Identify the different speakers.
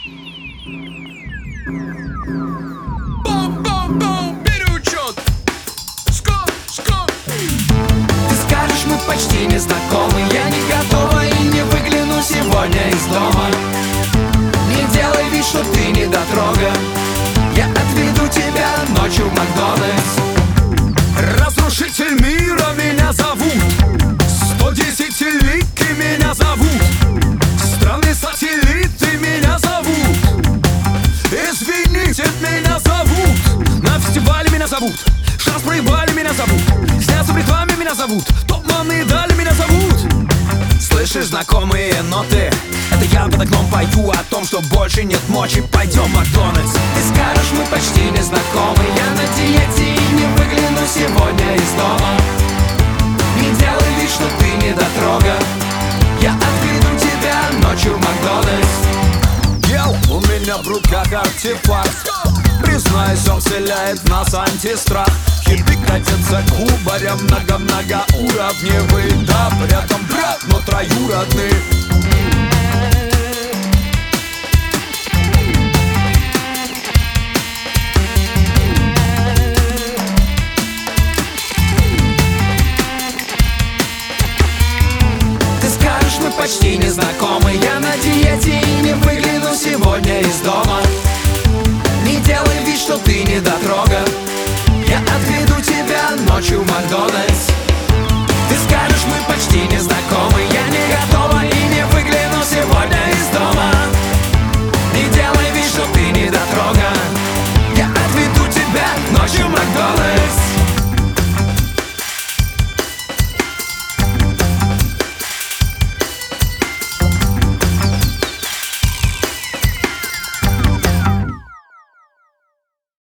Speaker 1: Бом-бом-бом, переучет. Скоп, скоп.
Speaker 2: Ты скажешь, мы почти не знакомы. Я не готова и не выгляну сегодня из дома. Не делай вид, что ты не дотрога. Я отведу тебя ночью в Макдональдс.
Speaker 1: Разрушитель мира меня зовут. 110-лики меня зовут. Страны-сателлиты меня зовут. Извините, меня зовут. На фестивале меня зовут. Шанс проебали меня зовут. Сняться в рекламе меня зовут. Топ-маны дали меня зовут. Слышишь знакомые ноты? Это я под окном пою о том, что больше нет мочи. Пойдем в Макдональдс.
Speaker 2: Ты скажешь, мы почти не знакомы. Я на диете и не выгляну сегодня из дома. Не делай вид, что ты не дотрога. Я отведу тебя ночью в Макдональдс.
Speaker 1: У меня в руках артефакт. Признаюсь, он вселяет в нас антистрах. Хиты катятся кубарем, много-многоуровневый. Да, при этом брат, но троюродный.